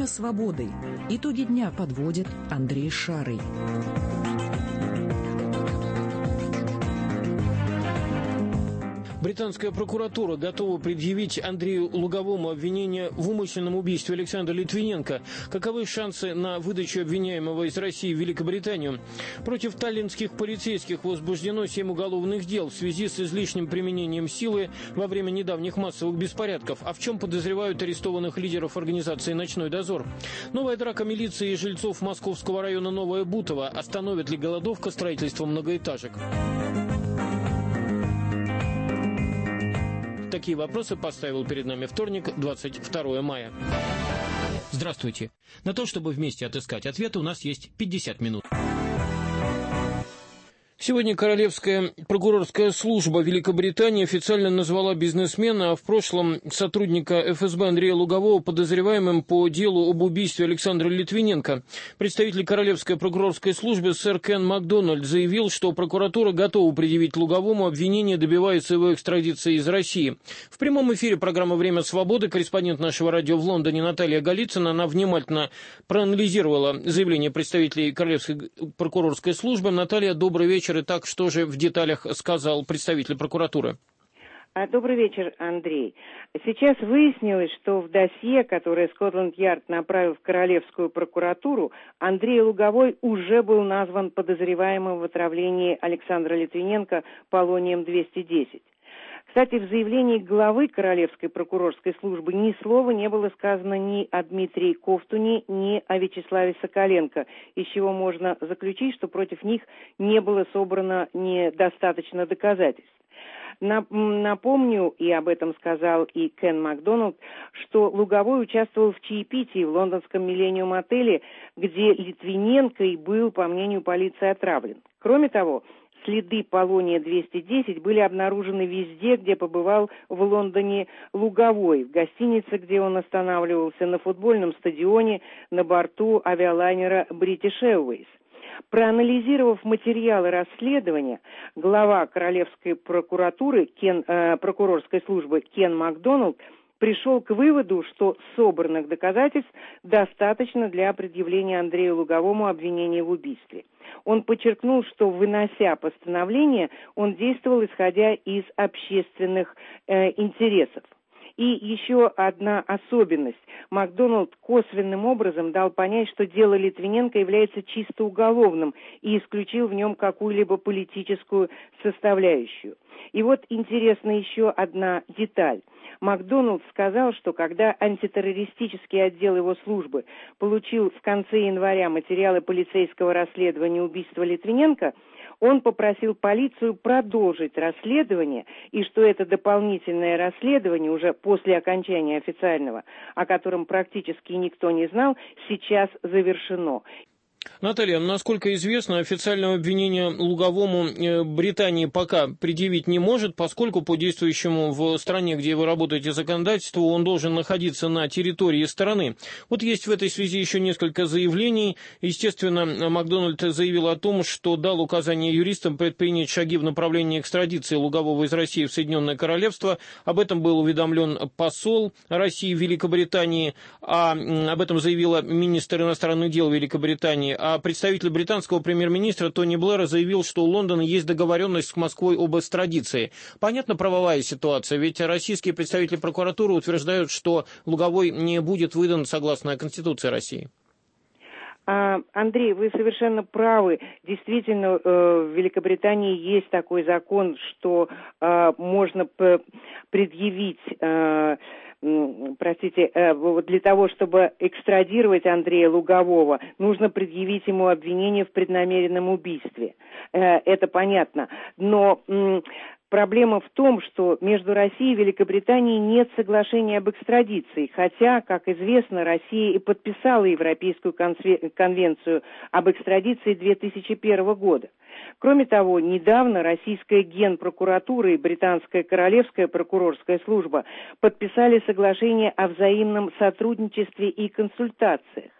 Время свободы. Итоги дня подводит Андрей Шарый. Британская прокуратура готова предъявить Андрею Луговому обвинение в умышленном убийстве Александра Литвиненко. Каковы шансы на выдачу обвиняемого из России в Великобританию? Против таллинских полицейских возбуждено 7 уголовных дел в связи с излишним применением силы во время недавних массовых беспорядков. А в чем подозревают арестованных лидеров организации «Ночной дозор»? Новая драка милиции и жильцов московского района Новое Бутово. Остановит ли голодовка строительство многоэтажек? Такие вопросы поставил перед нами вторник, 22 мая. Здравствуйте. На то, чтобы вместе отыскать ответы, у нас есть 50 минут. Сегодня Королевская прокурорская служба Великобритании официально назвала бизнесмена, а в прошлом сотрудника ФСБ Андрея Лугового подозреваемым по делу об убийстве Александра Литвиненко. Представитель Королевской прокурорской службы сэр Кен Макдональд заявил, что прокуратура готова предъявить Луговому обвинение, добивается его экстрадиции из России. В прямом эфире программы «Время свободы» корреспондент нашего радио в Лондоне Наталья Голицына, она внимательно проанализировала заявление представителей Королевской прокурорской службы. Наталья, добрый вечер. Итак, что же в деталях сказал представитель прокуратуры? Добрый вечер, Андрей. Сейчас выяснилось, что в досье, которое Скотланд-Ярд направил в Королевскую прокуратуру, Андрей Луговой уже был назван подозреваемым в отравлении Александра Литвиненко полонием-210. Кстати, в заявлении главы Королевской прокурорской службы ни слова не было сказано ни о Дмитрии Ковтуне, ни о Вячеславе Соколенко, из чего можно заключить, что против них не было собрано недостаточно доказательств. Напомню, и об этом сказал и Кен Макдональд, что Луговой участвовал в чаепитии в лондонском «Миллениум-отеле», где Литвиненко и был, по мнению полиции, отравлен. Кроме того, следы полония-210 были обнаружены везде, где побывал в Лондоне Луговой. В гостинице, где он останавливался, на футбольном стадионе, на борту авиалайнера British Airways. Проанализировав материалы расследования, глава Королевской прокуратуры, прокурорской службы Кен Макдональд пришел к выводу, что собранных доказательств достаточно для предъявления Андрею Луговому обвинения в убийстве. Он подчеркнул, что, вынося постановление, он действовал исходя из общественных интересов. И еще одна особенность. Макдональд косвенным образом дал понять, что дело Литвиненко является чисто уголовным и исключил в нем какую-либо политическую составляющую. И вот интересна еще одна деталь. Макдональд сказал, что когда антитеррористический отдел его службы получил в конце января материалы полицейского расследования убийства Литвиненко, он попросил полицию продолжить расследование, и что это дополнительное расследование уже после окончания официального, о котором практически никто не знал, сейчас завершено. Наталья, насколько известно, официального обвинения Луговому Британии пока предъявить не может, поскольку по действующему в стране, где вы работаете, законодательству, он должен находиться на территории страны. Вот есть в этой связи еще несколько заявлений. Естественно, Макдональд заявил о том, что дал указание юристам предпринять шаги в направлении экстрадиции Лугового из России в Соединенное Королевство. Об этом был уведомлен посол России в Великобритании, об этом заявила министр иностранных дел Великобритании. А представитель британского премьер-министра Тони Блэра заявил, что у Лондона есть договоренность с Москвой об экстрадиции. Понятна правовая ситуация, ведь российские представители прокуратуры утверждают, что Луговой не будет выдан согласно Конституции России. Андрей, вы совершенно правы. Действительно, в Великобритании есть такой закон, что можно предъявить... для того, чтобы экстрадировать Андрея Лугового, нужно предъявить ему обвинение в преднамеренном убийстве. Это понятно. Но проблема в том, что между Россией и Великобританией нет соглашения об экстрадиции, хотя, как известно, Россия и подписала Европейскую конвенцию об экстрадиции 2001 года. Кроме того, недавно российская Генпрокуратура и британская Королевская прокурорская служба подписали соглашение о взаимном сотрудничестве и консультациях.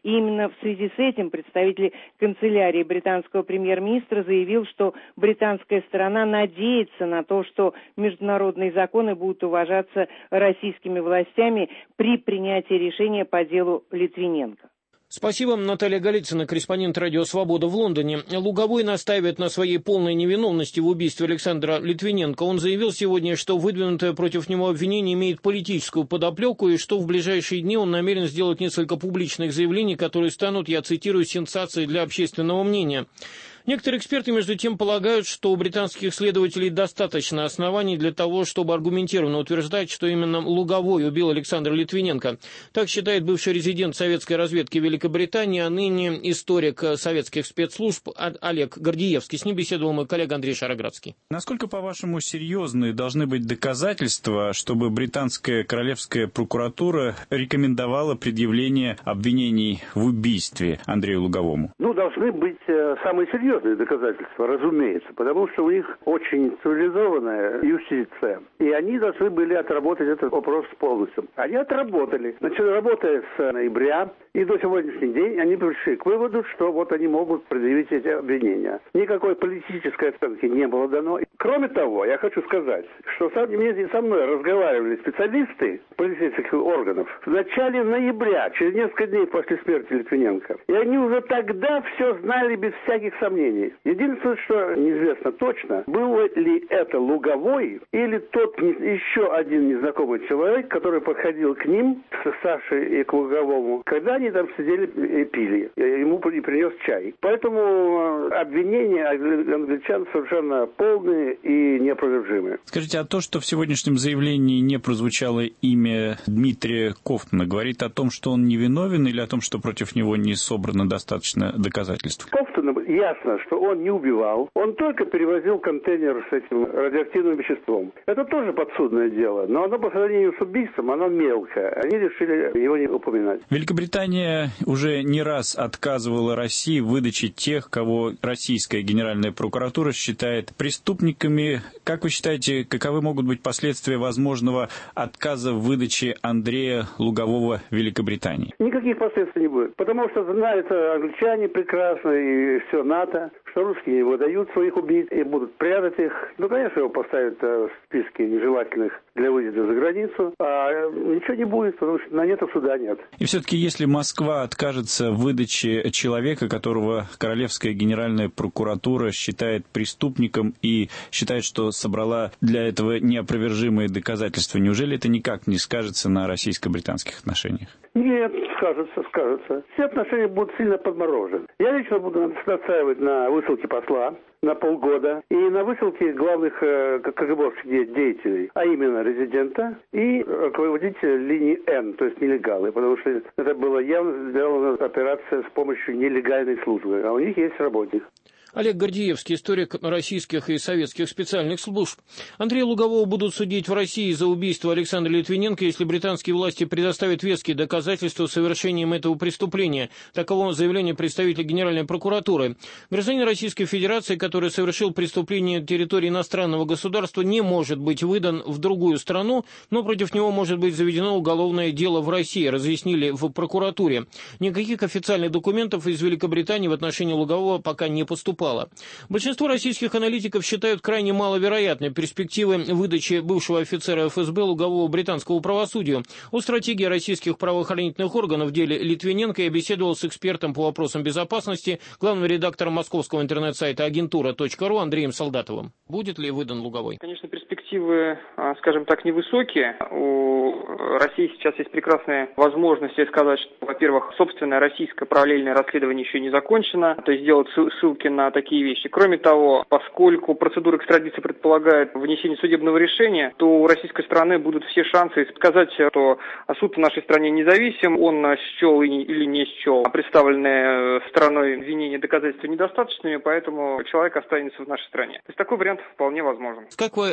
И именно в связи с этим представитель канцелярии британского премьер-министра заявил, что британская сторона надеется на то, что международные законы будут уважаться российскими властями при принятии решения по делу Литвиненко. Спасибо, Наталья Голицына, корреспондент «Радио Свобода» в Лондоне. Луговой настаивает на своей полной невиновности в убийстве Александра Литвиненко. Он заявил сегодня, что выдвинутое против него обвинение имеет политическую подоплеку и что в ближайшие дни он намерен сделать несколько публичных заявлений, которые станут, я цитирую, сенсацией для общественного мнения. Некоторые эксперты, между тем, полагают, что у британских следователей достаточно оснований для того, чтобы аргументированно утверждать, что именно Луговой убил Александра Литвиненко. Так считает бывший резидент советской разведки Великобритании, а ныне историк советских спецслужб Олег Гордеевский. С ним беседовал мой коллега Андрей Шароградский. Насколько, по-вашему, серьезны должны быть доказательства, чтобы британская королевская прокуратура рекомендовала предъявление обвинений в убийстве Андрею Луговому? Должны быть самые серьезные доказательства, разумеется, потому что у них очень цивилизованная юстиция, и они должны были отработать этот вопрос полностью. Они отработали. Работая с ноября и до сегодняшнего дня, они пришли к выводу, что они могут предъявить эти обвинения. Никакой политической оценки не было дано. Кроме того, я хочу сказать, что со мной разговаривали специалисты полицейских органов в начале ноября, через несколько дней после смерти Литвиненко. И они уже тогда все знали без всяких сомнений. Единственное, что неизвестно точно, был ли это Луговой или тот еще один незнакомый человек, который подходил к ним, к Саше и к Луговому, когда они там сидели и пили. Ему принес чай. Поэтому обвинения англичан совершенно полные и неопровержимые. Скажите, а то, что в сегодняшнем заявлении не прозвучало имя Дмитрия Ковтуна, говорит о том, что он невиновен, или о том, что против него не собрано достаточно доказательств? Ковтуна ясно, что он не убивал, он только перевозил контейнер с этим радиоактивным веществом. Это тоже подсудное дело, но оно по сравнению с убийством, оно мелкое. Они решили его не упоминать. Великобритания уже не раз отказывала России в выдаче тех, кого российская Генеральная прокуратура считает преступниками. Как вы считаете, каковы могут быть последствия возможного отказа в выдаче Андрея Лугового Великобритании? Никаких последствий не будет, потому что знают англичане прекрасно и все НАТО, что русские не выдают своих убийц и будут прятать их. Конечно, его поставят в списке нежелательных для выезда за границу, а ничего не будет, потому что на нет суда нет. И все-таки, если Москва откажется в выдаче человека, которого Королевская Генеральная прокуратура считает преступником и считает, что собрала для этого неопровержимые доказательства, неужели это никак не скажется на российско-британских отношениях? Нет, скажется. Все отношения будут сильно подморожены. Я лично буду настаивать на высылке посла на полгода и на высылке главных КГБовских деятелей, а именно резидента и руководителя линии Н, то есть нелегалы, потому что это была явно сделана операция с помощью нелегальной службы, а у них есть работник. Олег Гордеевский, историк российских и советских специальных служб. Андрея Лугового будут судить в России за убийство Александра Литвиненко, если британские власти предоставят веские доказательства совершением этого преступления. Таково заявление представителя Генеральной прокуратуры. Гражданин Российской Федерации, который совершил преступление на территории иностранного государства, не может быть выдан в другую страну, но против него может быть заведено уголовное дело в России, разъяснили в прокуратуре. Никаких официальных документов из Великобритании в отношении Лугового пока не поступало. Большинство российских аналитиков считают крайне маловероятной перспективы выдачи бывшего офицера ФСБ Лугового британскому правосудию. О стратегии российских правоохранительных органов в деле Литвиненко я беседовал с экспертом по вопросам безопасности, главным редактором московского интернет-сайта агентура.ру Андреем Солдатовым. Будет ли выдан Луговой? Конечно, перспективы, скажем так, невысокие. У России сейчас есть прекрасные возможности сказать, что, во-первых, собственное российское параллельное расследование еще не закончено, то есть делать ссылки на такие вещи. Кроме того, поскольку процедура экстрадиции предполагает внесение судебного решения, то у российской стороны будут все шансы сказать, что суд в нашей стране независим, он счел или не счел представленные стороной обвинения доказательства недостаточными, поэтому человек останется в нашей стране. То есть такой вариант вполне возможен. Как вы оцениваете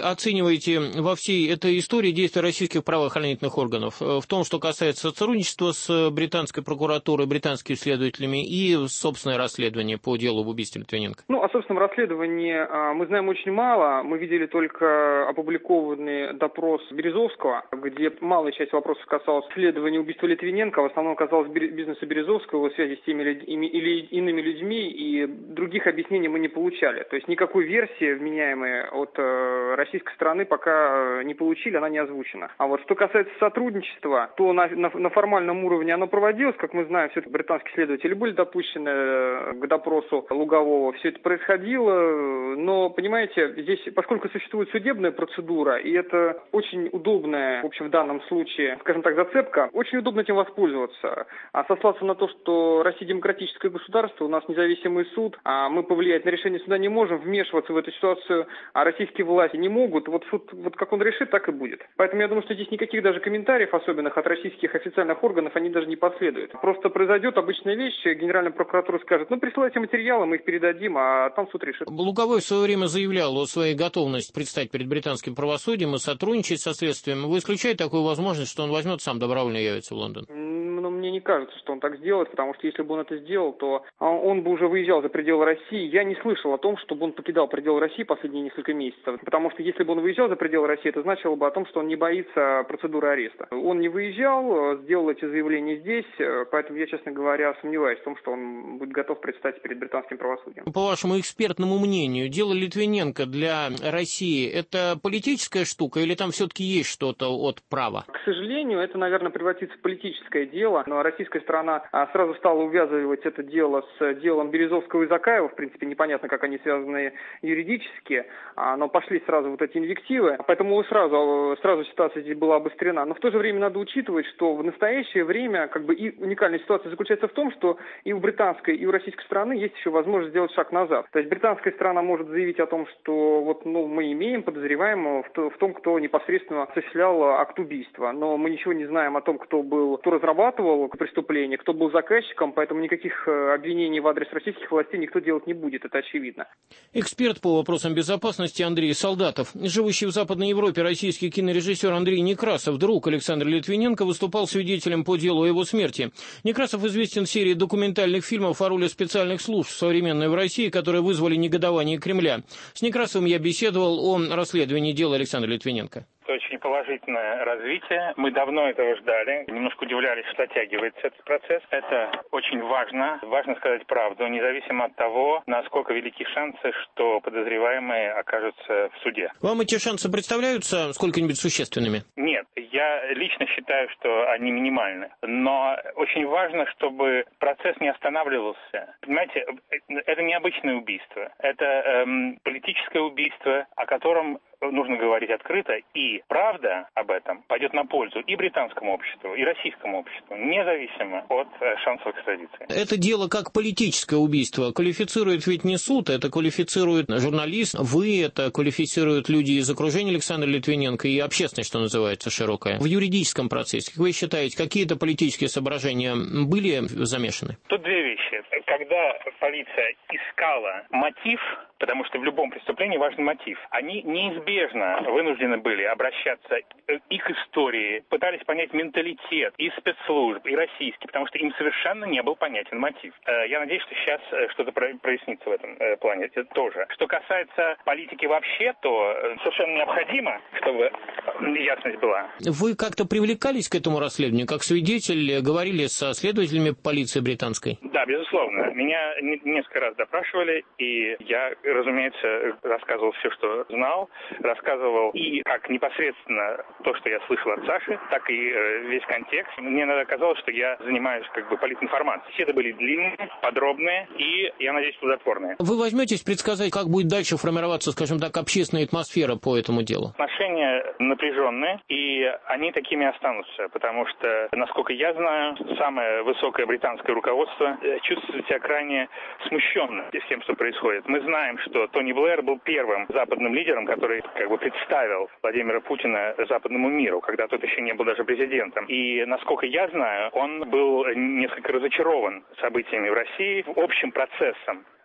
оцениваете во всей этой истории действия российских правоохранительных органов? В том, что касается сотрудничества с британской прокуратурой, британскими следователями и собственное расследование по делу об убийстве Литвиненко? О собственном расследовании мы знаем очень мало. Мы видели только опубликованный допрос Березовского, где малая часть вопросов касалась следования убийства Литвиненко, в основном касалось бизнеса Березовского, его связи с теми или иными людьми, и других объяснений мы не получали. То есть никакой версии вменяемой от российской стороны пока не получили, она не озвучена. А вот что касается сотрудничества, то на формальном уровне оно проводилось, как мы знаем, все-таки британские следователи были допущены к допросу Лугового, все это происходило, но, понимаете, здесь, поскольку существует судебная процедура, и это очень удобная, в общем, в данном случае, скажем так, зацепка, очень удобно этим воспользоваться. А сослаться на то, что Россия демократическое государство, у нас независимый суд, а мы повлиять на решение суда не можем, вмешиваться в эту ситуацию, а российские власти не могут, вот суд, вот как он решит, так и будет. Поэтому я думаю, что здесь никаких даже комментариев особенных от российских официальных органов, они даже не последуют. Просто произойдет обычная вещь, Генеральная прокуратура скажет, присылайте материалы, мы их передадим, а там суд решит. Луговой в свое время заявлял о своей готовности предстать перед британским правосудием и сотрудничать со следствием. Вы исключаете такую возможность, что он возьмет сам добровольно и явится в Лондон? Мне не кажется, что он так сделает, потому что если бы он это сделал, то он бы уже выезжал за пределы России. Я не слышал о том, чтобы он покидал пределы России последние несколько месяцев, потому что если бы он выезжал за пределы России, это значило бы о том, что он не боится процедуры ареста. Он не выезжал, сделал эти заявления здесь, поэтому я, честно говоря, сомневаюсь в том, что он будет готов предстать перед британским правосудием. По вашему экспертному мнению, дело Литвиненко для России – это политическая штука или там все-таки есть что-то от права? К сожалению, это, наверное, превратится в политическое дело, но российская сторона сразу стала увязывать это дело с делом Березовского и Закаева. В принципе, непонятно, как они связаны юридически, но пошли сразу вот эти инвективы, поэтому сразу ситуация здесь была обострена. Но в то же время надо учитывать, что в настоящее время и уникальная ситуация заключается в том, что и у британской, и у российской стороны есть еще возможность сделать шаг назад. То есть британская сторона может заявить о том, что мы имеем подозреваемого в том, кто непосредственно осуществлял акт убийства, но мы ничего не знаем о том, кто разрабатывал преступление, кто был заказчиком, поэтому никаких обвинений в адрес российских властей никто делать не будет, это очевидно. Эксперт по вопросам безопасности Андрей Солдатов. Живущий в Западной Европе российский кинорежиссер Андрей Некрасов, друг Александра Литвиненко, выступал свидетелем по делу о его смерти. Некрасов известен серией документальных фильмов о роли специальных служб современной в России, которые вызвали негодование Кремля. С Некрасовым я беседовал о расследовании дела Александра Литвиненко. Очень положительное развитие. Мы давно этого ждали. Немножко удивлялись, что оттягивается этот процесс. Это очень важно. Важно сказать правду, независимо от того, насколько велики шансы, что подозреваемые окажутся в суде. Вам эти шансы представляются сколько-нибудь существенными? Нет. Я лично считаю, что они минимальны. Но очень важно, чтобы процесс не останавливался. Понимаете, это необычное убийство. Это политическое убийство, о котором нужно говорить открыто, и правда об этом пойдет на пользу и британскому обществу, и российскому обществу, независимо от шансов экстрадиции. Это дело как политическое убийство. Квалифицирует ведь не суд, это квалифицирует журналист, вы, это квалифицируют люди из окружения Александра Литвиненко и общественность, что называется, широкая. В юридическом процессе, как вы считаете, какие-то политические соображения были замешаны? Тут две вещи. Когда полиция искала мотив, потому что в любом преступлении важен мотив, они неизбежно вынуждены были обращаться и к истории, пытались понять менталитет и спецслужб, и российский, потому что им совершенно не был понятен мотив. Я надеюсь, что сейчас что-то прояснится в этом плане. Это тоже. Что касается политики вообще, то совершенно необходимо, чтобы ясность была. Вы как-то привлекались к этому расследованию, как свидетель, говорили со следователями полиции британской? Да, безусловно. Меня несколько раз допрашивали, и я, разумеется, рассказывал все, что знал, рассказывал и как непосредственно то, что я слышал от Саши, так и весь контекст. Мне иногда казалось, что я занимаюсь политинформацией. Все это были длинные, подробные и, я надеюсь, плодотворные. Вы возьметесь предсказать, как будет дальше формироваться, скажем так, общественная атмосфера по этому делу? Отношения напряженные, и они такими останутся, потому что, насколько я знаю, самое высокое британское руководство чувствует себя крайне смущенно с тем, что происходит. Мы знаем, что Тони Блэр был первым западным лидером, который представил Владимира Путина западному миру, когда тот еще не был даже президентом. И, насколько я знаю, он был несколько разочарован событиями в России, общим процессом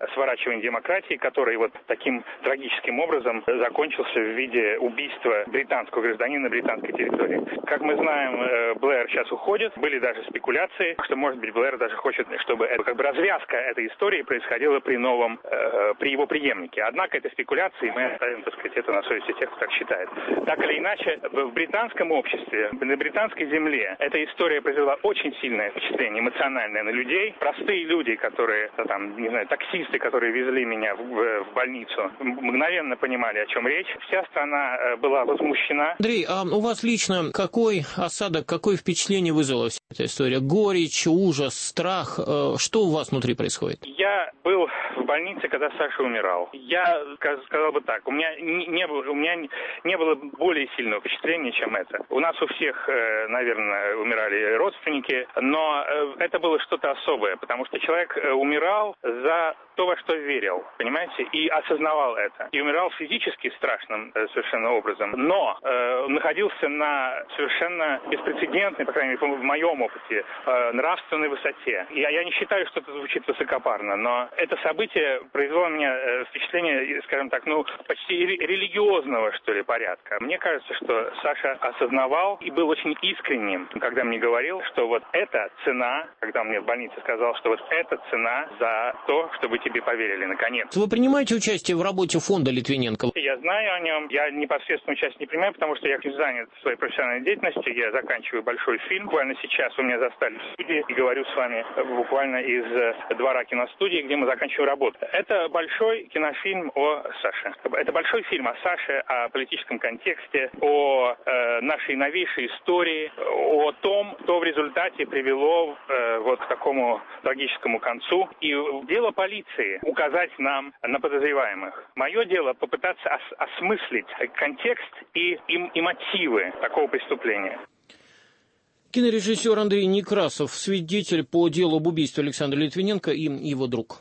сворачивания демократии, который вот таким трагическим образом закончился в виде убийства британского гражданина на британской территории. Как мы знаем, Блэр сейчас уходит. Были даже спекуляции, что, может быть, Блэр даже хочет, чтобы развязка этой истории происходила при его преемнике. Однако это спекуляции, мы оставим, так сказать, это на совести тех, кто так считает. Так или иначе, в британском обществе, на британской земле эта история произвела очень сильное впечатление, эмоциональное на людей. Простые люди, которые, таксисты, которые везли меня в больницу, мгновенно понимали, о чем речь. Вся страна была возмущена. Андрей, а у вас лично какой осадок, какое впечатление вызвала вся эта история? Горечь, ужас, страх? Что у вас внутри происходит? Я был в больнице, когда Саша умирал. Я сказал бы так, у меня не было более сильного впечатления, чем это. У нас у всех, наверное, умирали родственники, но это было что-то особое, потому что человек умирал за то, во что верил, понимаете, и осознавал это. И умирал физически страшным совершенно образом, но находился на совершенно беспрецедентной, по крайней мере, в моем опыте, нравственной высоте. Я не считаю, что это звучит высокопарно, но это событие произвело на меня впечатление, скажем так, почти религиозного, что ли, порядка. Мне кажется, что Саша осознавал и был очень искренним, когда мне говорил, что вот эта цена, когда он мне в больнице сказал, что вот эта цена за то, чтобы тебе поверили, наконец. Вы принимаете участие в работе фонда Литвиненко? Я знаю о нем. Я непосредственно участие не принимаю, потому что я занят своей профессиональной деятельностью. Я заканчиваю большой фильм. Буквально сейчас вы меня застали в студии и говорю с вами буквально из двора киностудии, где мы заканчиваем работу. Это большой кинофильм о Саше. Это большой фильм о Саше, о политическом контексте, о нашей новейшей истории, о том, что в результате привело вот к такому трагическому концу. И дело полиции указать нам на подозреваемых. Мое дело попытаться осмыслить контекст и мотивы такого преступления. Кинорежиссер Андрей Некрасов, свидетель по делу об убийстве Александра Литвиненко и его друг.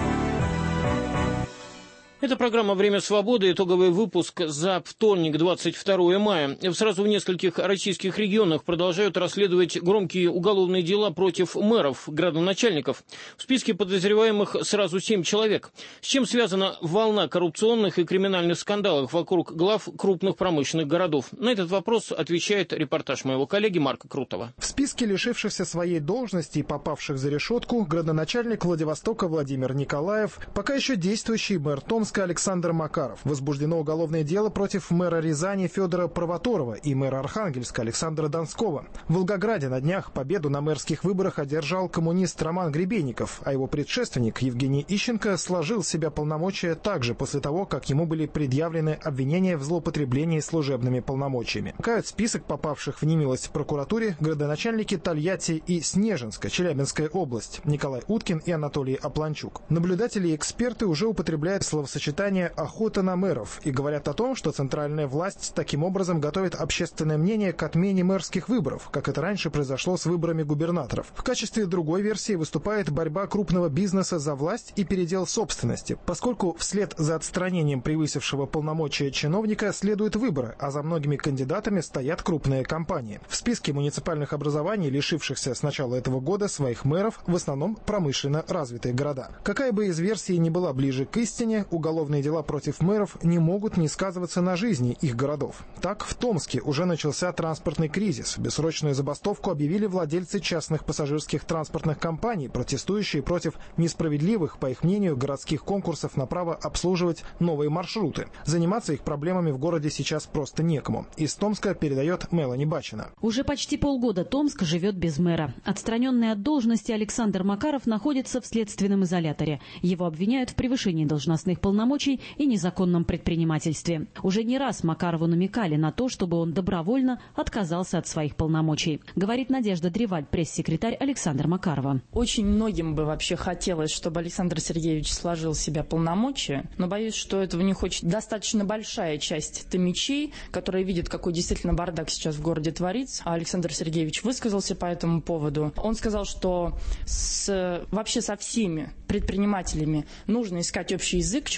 Это программа «Время свободы», итоговый выпуск за вторник, 22 мая. Сразу в нескольких российских регионах продолжают расследовать громкие уголовные дела против мэров, градоначальников. В списке подозреваемых сразу 7 человек. С чем связана волна коррупционных и криминальных скандалов вокруг глав крупных промышленных городов? На этот вопрос отвечает репортаж моего коллеги Марка Крутова. В списке лишившихся своей должности и попавших за решетку градоначальник Владивостока Владимир Николаев, пока еще действующий мэр Томска Александр Макаров. Возбуждено уголовное дело против мэра Рязани Федора Провоторова и мэра Архангельска Александра Донского. В Волгограде на днях победу на мэрских выборах одержал коммунист Роман Гребенников, а его предшественник Евгений Ищенко сложил с себя полномочия также после того, как ему были предъявлены обвинения в злоупотреблении служебными полномочиями. Кают список попавших в немилость в прокуратуре градоначальники Тольятти и Снежинска, Челябинская область, Николай Уткин и Анатолий Апланчук. Наблюдатели и эксперты уже употребляют словосочетание «охота на мэров» и говорят о том, что центральная власть таким образом готовит общественное мнение к отмене мэрских выборов, как это раньше произошло с выборами губернаторов. В качестве другой версии выступает борьба крупного бизнеса за власть и передел собственности, поскольку вслед за отстранением превысившего полномочия чиновника следуют выборы, а за многими кандидатами стоят крупные компании. В списке муниципальных образований, лишившихся с начала этого года своих мэров, в основном промышленно развитые города. Какая бы из версий ни была ближе к истине, уголовные дела против мэров не могут не сказываться на жизни их городов. Так, в Томске уже начался транспортный кризис. Бессрочную забастовку объявили владельцы частных пассажирских транспортных компаний, протестующие против несправедливых, по их мнению, городских конкурсов на право обслуживать новые маршруты. Заниматься их проблемами в городе сейчас просто некому. Из Томска передает Мелани Бачина. Уже почти полгода Томск живет без мэра. Отстраненный от должности Александр Макаров находится в следственном изоляторе. Его обвиняют в превышении должностных полномочий и незаконном предпринимательстве. Уже не раз Макарову намекали на то, чтобы он добровольно отказался от своих полномочий. Говорит Надежда Древаль, пресс-секретарь Александра Макарова. Очень многим бы вообще хотелось, чтобы Александр Сергеевич сложил в себя полномочия, но боюсь, что этого не хочет достаточно большая часть томичей, которые видят, какой действительно бардак сейчас в городе творится. А Александр Сергеевич высказался по этому поводу. Он сказал, что вообще со всеми предпринимателями нужно искать общий язык, чего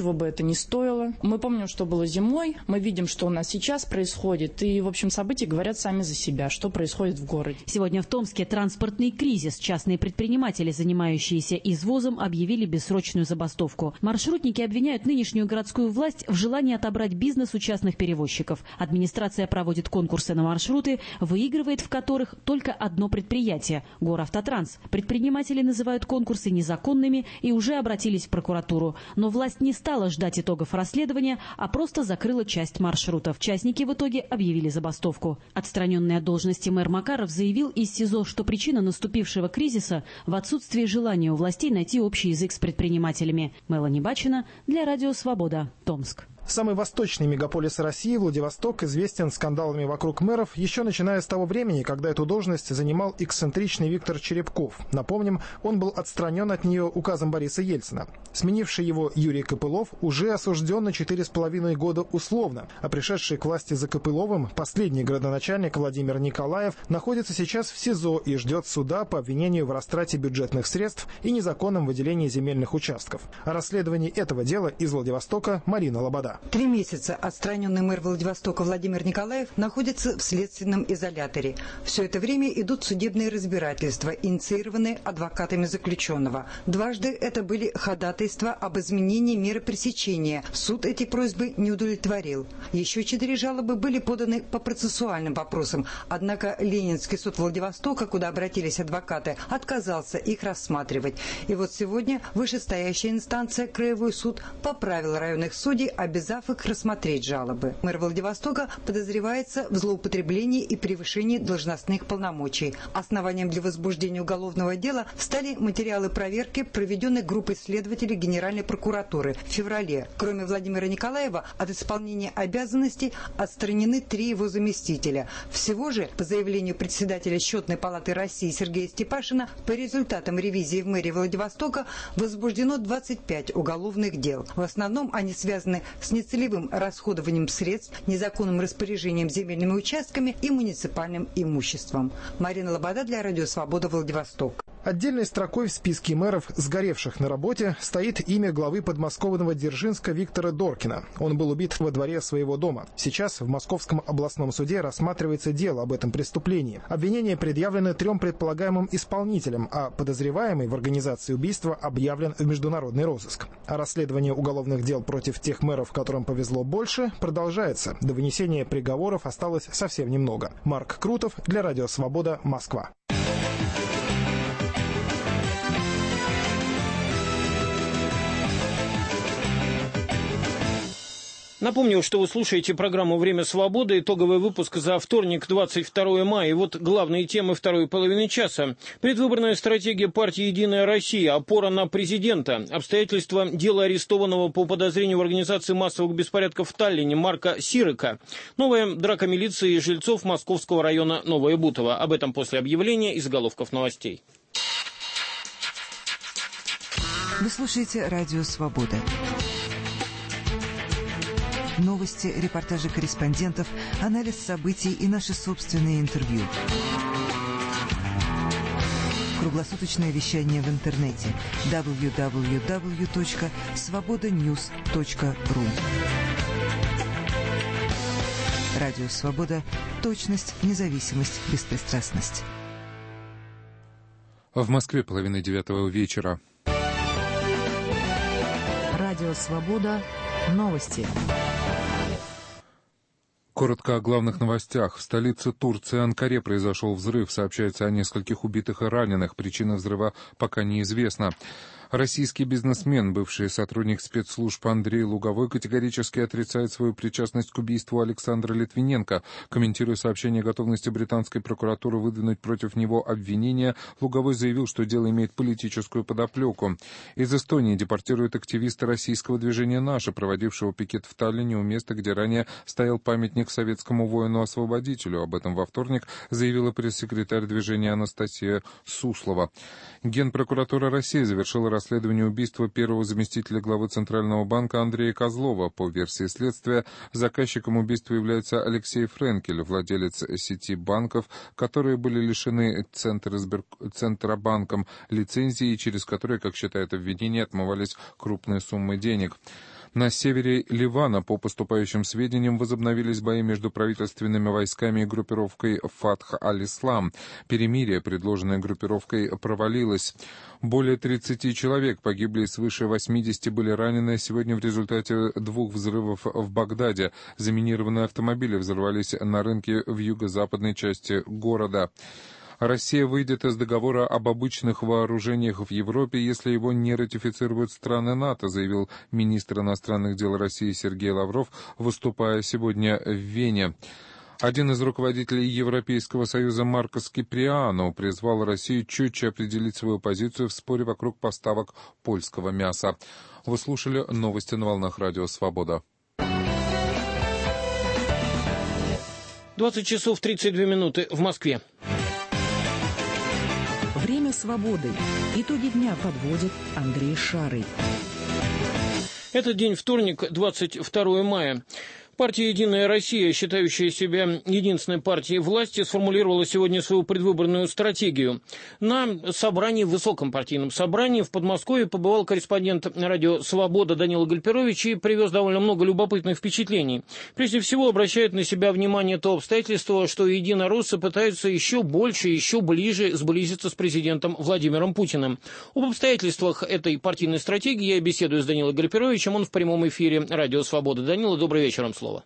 чего бы это ни стоило. Мы помним, что было зимой, мы видим, что у нас сейчас происходит, и, в общем, события говорят сами за себя, что происходит в городе. Сегодня в Томске транспортный кризис. Частные предприниматели, занимающиеся извозом, объявили бессрочную забастовку. Маршрутники обвиняют нынешнюю городскую власть в желании отобрать бизнес у частных перевозчиков. Администрация проводит конкурсы на маршруты, выигрывает в которых только одно предприятие – Горавтотранс. Предприниматели называют конкурсы незаконными и уже обратились в прокуратуру. Но власть не стала ждать итогов расследования, а просто закрыла часть маршрутов. Частники в итоге объявили забастовку. Отстраненный от должности мэр Макаров заявил из СИЗО, что причина наступившего кризиса в отсутствии желания у властей найти общий язык с предпринимателями. Мелани Бачина для Радио Свобода, Томск. Самый восточный мегаполис России, Владивосток, известен скандалами вокруг мэров, еще начиная с того времени, когда эту должность занимал эксцентричный Виктор Черепков. Напомним, он был отстранен от нее указом Бориса Ельцина. Сменивший его Юрий Копылов уже осужден на 4,5 года условно, а пришедший к власти за Копыловым последний градоначальник Владимир Николаев находится сейчас в СИЗО и ждет суда по обвинению в растрате бюджетных средств и незаконном выделении земельных участков. О расследовании этого дела из Владивостока Марина Лобода. 3 месяца отстраненный мэр Владивостока Владимир Николаев находится в следственном изоляторе. Все это время идут судебные разбирательства, инициированные адвокатами заключенного. Дважды это были ходатайства об изменении меры пресечения. Суд эти просьбы не удовлетворил. Еще 4 жалобы были поданы по процессуальным вопросам. Однако Ленинский суд Владивостока, куда обратились адвокаты, отказался их рассматривать. И вот сегодня вышестоящая инстанция, Краевой суд, поправил районных судей, обязав их рассмотреть жалобы. Мэр Владивостока подозревается в злоупотреблении и превышении должностных полномочий. Основанием для возбуждения уголовного дела стали материалы проверки, проведенной группой следователей Генеральной прокуратуры в феврале. Кроме Владимира Николаева, от исполнения обязанностей отстранены 3 его заместителя. Всего же, по заявлению председателя Счетной палаты России Сергея Степашина, по результатам ревизии в мэрии Владивостока возбуждено 25 уголовных дел. В основном они связаны с нецелевым расходованием средств, незаконным распоряжением земельными участками и муниципальным имуществом. Марина Лобода для Радио Свобода, Владивосток. Отдельной строкой в списке мэров, сгоревших на работе, стоит имя главы подмосковного Дзержинска Виктора Доркина. Он был убит во дворе своего дома. Сейчас в Московском областном суде рассматривается дело об этом преступлении. Обвинения предъявлены 3 предполагаемым исполнителям, а подозреваемый в организации убийства объявлен в международный розыск. А расследование уголовных дел против тех мэров, которым повезло больше, продолжается. До вынесения приговоров осталось совсем немного. Марк Крутов для Радио Свобода, Москва. Напомню, что вы слушаете программу «Время свободы», итоговый выпуск за вторник, 22 мая. И вот главные темы второй половины часа. Предвыборная стратегия партии «Единая Россия», опора на президента, обстоятельства дела арестованного по подозрению в организации массовых беспорядков в Таллине Марка Сирыка, новая драка милиции и жильцов московского района Новое Бутово. Об этом после объявления из заголовков новостей. Вы слушаете «Радио Свобода». Новости, репортажи корреспондентов, анализ событий и наши собственные интервью. Круглосуточное вещание в интернете www.svobodanews.ru. Радио Свобода. Точность, независимость, беспристрастность. В Москве 8:30 вечера. Радио Свобода. Новости. Коротко о главных новостях. В столице Турции Анкаре произошел взрыв. Сообщается о нескольких убитых и раненых. Причина взрыва пока неизвестна. Российский бизнесмен, бывший сотрудник спецслужб Андрей Луговой, категорически отрицает свою причастность к убийству Александра Литвиненко. Комментируя сообщение о готовности британской прокуратуры выдвинуть против него обвинения, Луговой заявил, что дело имеет политическую подоплеку. Из Эстонии депортируют активиста российского движения «Наше», проводившего пикет в Таллине у места, где ранее стоял памятник советскому воину-освободителю. Об этом во вторник заявила пресс-секретарь движения Анастасия Суслова. Генпрокуратура России завершила расследование убийства первого заместителя главы Центрального банка Андрея Козлова. По версии следствия, заказчиком убийства является Алексей Френкель, владелец сети банков, которые были лишены Центробанком лицензии, через которые, как считает обвинение, отмывались крупные суммы денег. На севере Ливана, по поступающим сведениям, возобновились бои между правительственными войсками и группировкой Фатх аль-Ислам. Перемирие, предложенное группировкой, провалилось. Более 30 человек погибли и свыше 80 были ранены сегодня в результате 2 взрывов в Багдаде. Заминированные автомобили взорвались на рынке в юго-западной части города. Россия выйдет из договора об обычных вооружениях в Европе, если его не ратифицируют страны НАТО, заявил министр иностранных дел России Сергей Лавров, выступая сегодня в Вене. Один из руководителей Европейского союза Маркос Киприано призвал Россию четче определить свою позицию в споре вокруг поставок польского мяса. Вы слушали новости на волнах Радио Свобода. 20 часов 32 минуты в Москве. Время свободы. Итоги дня подводит Андрей Шарый. Это день вторник, 22 мая. Партия «Единая Россия», считающая себя единственной партией власти, сформулировала сегодня свою предвыборную стратегию. На собрании, в высоком партийном собрании в Подмосковье побывал корреспондент радио «Свобода» Данила Гальперович и привез довольно много любопытных впечатлений. Прежде всего, обращает на себя внимание то обстоятельство, что единороссы пытаются еще больше, еще ближе сблизиться с президентом Владимиром Путиным. Об обстоятельствах этой партийной стратегии я беседую с Данилой Гальперовичем, он в прямом эфире радио «Свобода». Данила, добрый вечер, вам слово.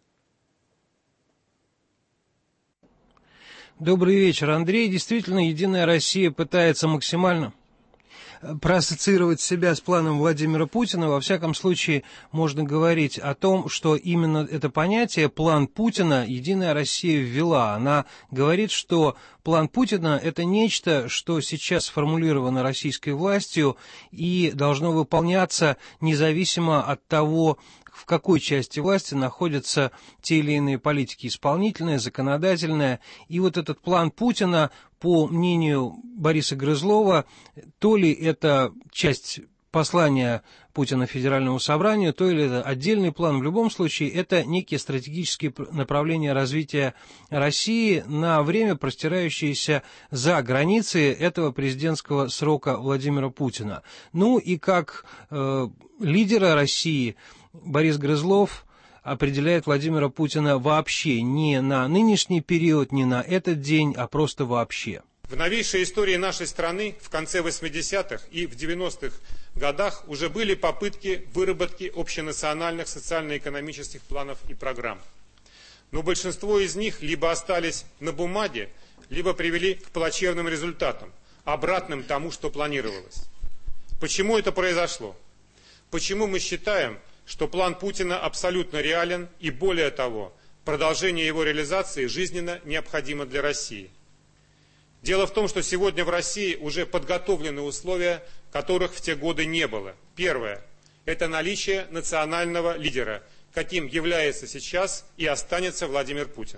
Добрый вечер, Андрей. Действительно, «Единая Россия» пытается максимально проассоциировать себя с планом Владимира Путина. Во всяком случае, можно говорить о том, что именно это понятие «план Путина» «Единая Россия» ввела. Она говорит, что план Путина – это нечто, что сейчас сформулировано российской властью и должно выполняться независимо от того, в какой части власти находятся те или иные политики, исполнительная, законодательная. И вот этот план Путина, по мнению Бориса Грызлова, то ли это часть послания Путина Федеральному собранию, то ли это отдельный план. В любом случае, это некие стратегические направления развития России на время, простирающиеся за границы этого президентского срока Владимира Путина. Ну и как лидера России Борис Грызлов определяет Владимира Путина вообще не на нынешний период, не на этот день, а просто вообще. В новейшей истории нашей страны в конце 80-х и в 90-х годах уже были попытки выработки общенациональных социально-экономических планов и программ. Но большинство из них либо остались на бумаге, либо привели к плачевным результатам, обратным тому, что планировалось. Почему это произошло? Почему мы считаем, что план Путина абсолютно реален и, более того, продолжение его реализации жизненно необходимо для России? Дело в том, что сегодня в России уже подготовлены условия, которых в те годы не было. Первое – это наличие национального лидера, каким является сейчас и останется Владимир Путин.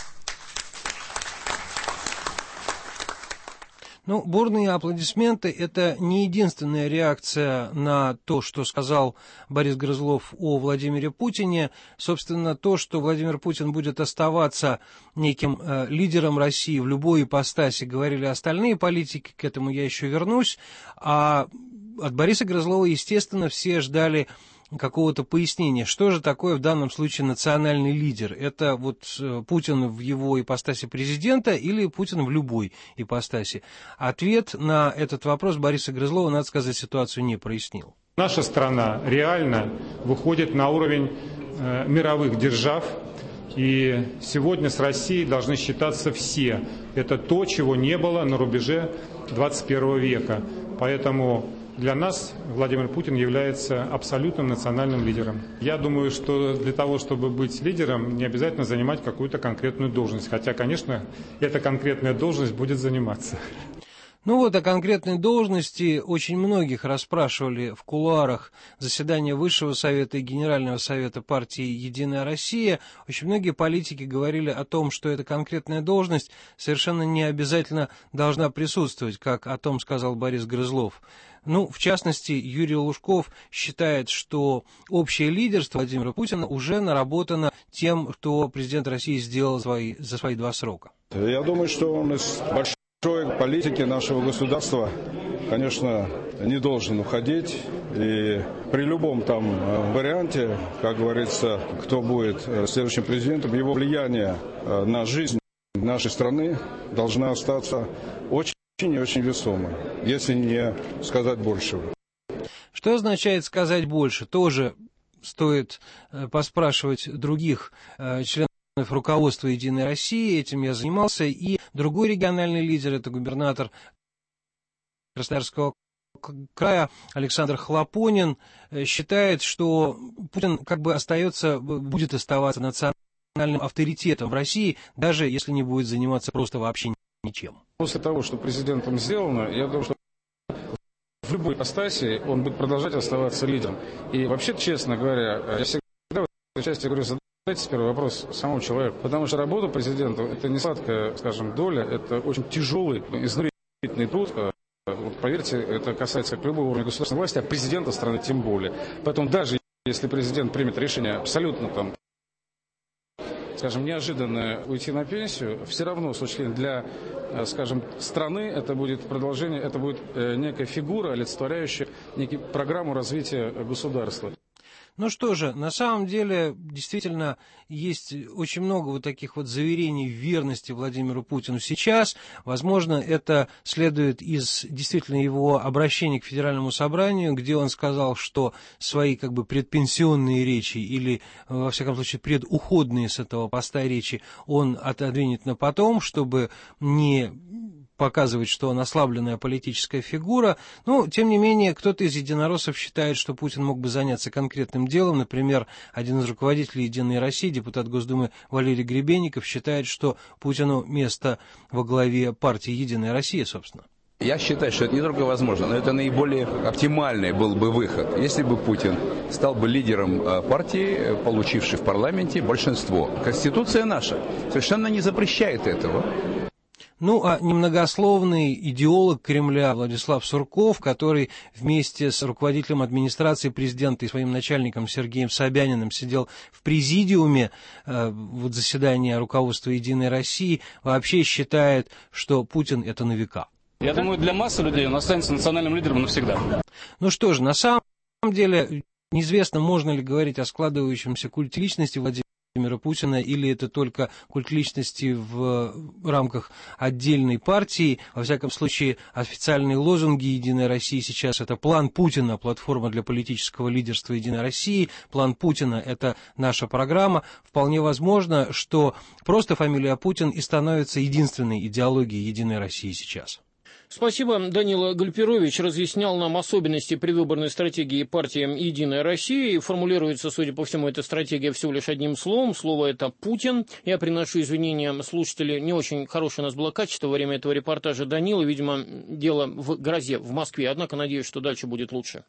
Ну, бурные аплодисменты – это не единственная реакция на то, что сказал Борис Грызлов о Владимире Путине. Собственно, то, что Владимир Путин будет оставаться неким лидером России в любой ипостаси, говорили остальные политики, к этому я еще вернусь. А от Бориса Грызлова, естественно, все ждали какого-то пояснения, что же такое в данном случае национальный лидер. Это вот Путин в его ипостаси президента или Путин в любой ипостаси? Ответ на этот вопрос Бориса Грызлова, надо сказать, ситуацию не прояснил. Наша страна реально выходит на уровень мировых держав, и сегодня с Россией должны считаться все. Это то, чего не было на рубеже 21 века. Поэтому для нас Владимир Путин является абсолютным национальным лидером. Я думаю, что для того, чтобы быть лидером, не обязательно занимать какую-то конкретную должность. Хотя, конечно, эта конкретная должность будет заниматься. Ну вот о конкретной должности очень многих расспрашивали в кулуарах заседания Высшего Совета и Генерального Совета партии «Единая Россия». Очень многие политики говорили о том, что эта конкретная должность совершенно не обязательно должна присутствовать, как о том сказал Борис Грызлов. Ну, в частности, Юрий Лужков считает, что общее лидерство Владимира Путина уже наработано тем, что президент России сделал за свои 2 срока. Я думаю, что он из большой политики нашего государства конечно, не должен уходить. И при любом там варианте, как говорится, кто будет следующим президентом, его влияние на жизнь нашей страны должно остаться очень и очень весомой, если не сказать большего. Что означает сказать больше? Тоже стоит поспрашивать других членов руководства «Единой России». Этим я занимался. И другой региональный лидер, это губернатор Краснодарского края Александр Хлопонин, считает, что Путин будет оставаться национальным авторитетом в России, даже если не будет заниматься просто вообще ничем. После того, что президентом сделано, я думаю, что в любой ипостаси он будет продолжать оставаться лидером. И вообще, честно говоря, я всегда в этой части говорю, задайте первый вопрос самому человеку. Потому что работа президента – это не сладкая, скажем, доля, это очень тяжелый, изнурительный труд. Вот, поверьте, это касается как любого уровня государственной власти, а президента страны тем более. Поэтому даже если президент примет решение абсолютно там, скажем, неожиданно уйти на пенсию, все равно, с точки зрения для, скажем, страны, это будет продолжение, это будет некая фигура, олицетворяющая некую программу развития государства. Ну что же, на самом деле, действительно, есть очень много вот таких вот заверений в верности Владимиру Путину сейчас. Возможно, это следует из действительно его обращения к Федеральному собранию, где он сказал, что свои как бы предпенсионные речи или, во всяком случае, предуходные с этого поста речи он отодвинет на потом, чтобы не показывать, что он ослабленная политическая фигура. Но, тем не менее, кто-то из единороссов считает, что Путин мог бы заняться конкретным делом. Например, один из руководителей «Единой России», депутат Госдумы Валерий Гребенников, считает, что Путину место во главе партии «Единая Россия», собственно. Я считаю, что это не только возможно, но это наиболее оптимальный был бы выход, если бы Путин стал бы лидером партии, получившей в парламенте большинство. Конституция наша совершенно не запрещает этого. Ну, а немногословный идеолог Кремля Владислав Сурков, который вместе с руководителем администрации президента и своим начальником Сергеем Собяниным сидел в президиуме вот заседания руководства «Единой России», вообще считает, что Путин – это на века. Я думаю, для массы людей он останется национальным лидером навсегда. Ну что же, на самом деле неизвестно, можно ли говорить о складывающемся культе личности Владимира Путина, или это только культ личности в рамках отдельной партии. Во всяком случае, официальные лозунги «Единой России» сейчас это «План Путина», платформа для политического лидерства «Единой России». «План Путина» — это наша программа. Вполне возможно, что просто фамилия Путин и становится единственной идеологией «Единой России» сейчас. Спасибо. Данила Гальперович разъяснял нам особенности предвыборной стратегии партии «Единая Россия». И формулируется, судя по всему, эта стратегия всего лишь одним словом. Слово это «Путин». Я приношу извинения слушателей. Не очень хорошее у нас было качество во время этого репортажа Данила. Видимо, дело в грозе в Москве. Однако надеюсь, что дальше будет лучше.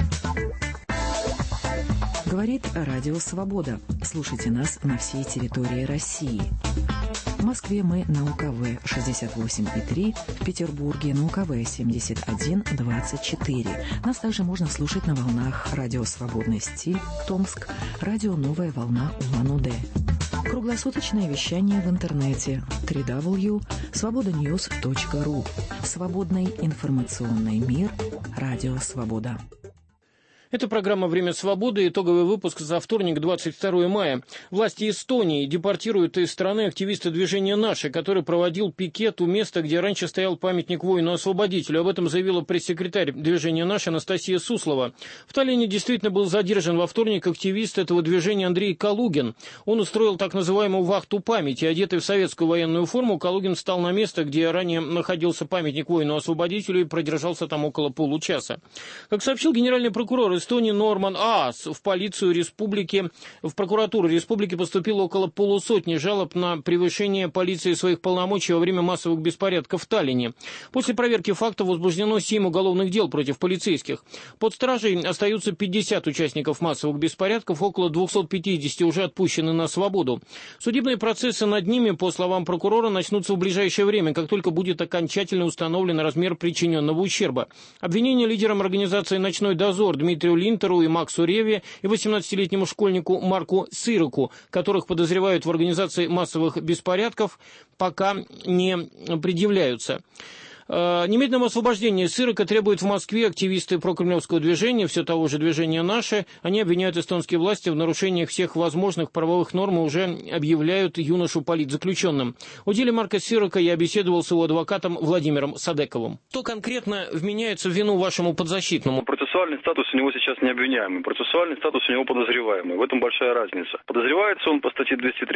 Говорит Радио Свобода. Слушайте нас на всей территории России. В Москве мы на УКВ 68,3, в Петербурге на УКВ 71,24. Нас также можно слушать на волнах Радио Свободный стиль, Томск, Радио Новая волна Улан-Удэ. Круглосуточное вещание в интернете www.svobodanews.ru. Свободный информационный мир. Радио Свобода. Это программа «Время свободы», итоговый выпуск за вторник, 22 мая. Власти Эстонии депортируют из страны активиста движения «Наши», который проводил пикет у места, где раньше стоял памятник воину-освободителю. Об этом заявила пресс-секретарь движения «Наши» Анастасия Суслова. В Таллине действительно был задержан во вторник активист этого движения Андрей Калугин. Он устроил так называемую вахту памяти. Одетый в советскую военную форму, Калугин встал на место, где ранее находился памятник воину-освободителю, и продержался там около получаса. Как сообщил генеральный прокурор Эстонии Норман Аас, в прокуратуру республики поступило около полусотни жалоб на превышение полиции своих полномочий во время массовых беспорядков в Таллине. После проверки фактов возбуждено 7 уголовных дел против полицейских. Под стражей остаются 50 участников массовых беспорядков, около 250 уже отпущены на свободу. Судебные процессы над ними, по словам прокурора, начнутся в ближайшее время, как только будет окончательно установлен размер причиненного ущерба. Обвинение лидерам организации «Ночной дозор» Дмитрию Линтеру и Максу Реве и 18-летнему школьнику Марку Сыроку, которых подозревают в организации массовых беспорядков, пока не предъявляются. Немедленного освобождения Сырыка требуют в Москве активисты прокремлевского движения, все того же движения «Наше». Они обвиняют эстонские власти в нарушениях всех возможных правовых норм и уже объявляют юношу политзаключенным. О деле Марка Сырыка я беседовал с его адвокатом Владимиром Садековым. Что конкретно вменяется в вину вашему подзащитному? Процессуальный статус у него сейчас не обвиняемый, процессуальный статус у него подозреваемый. В этом большая разница. Подозревается он по статье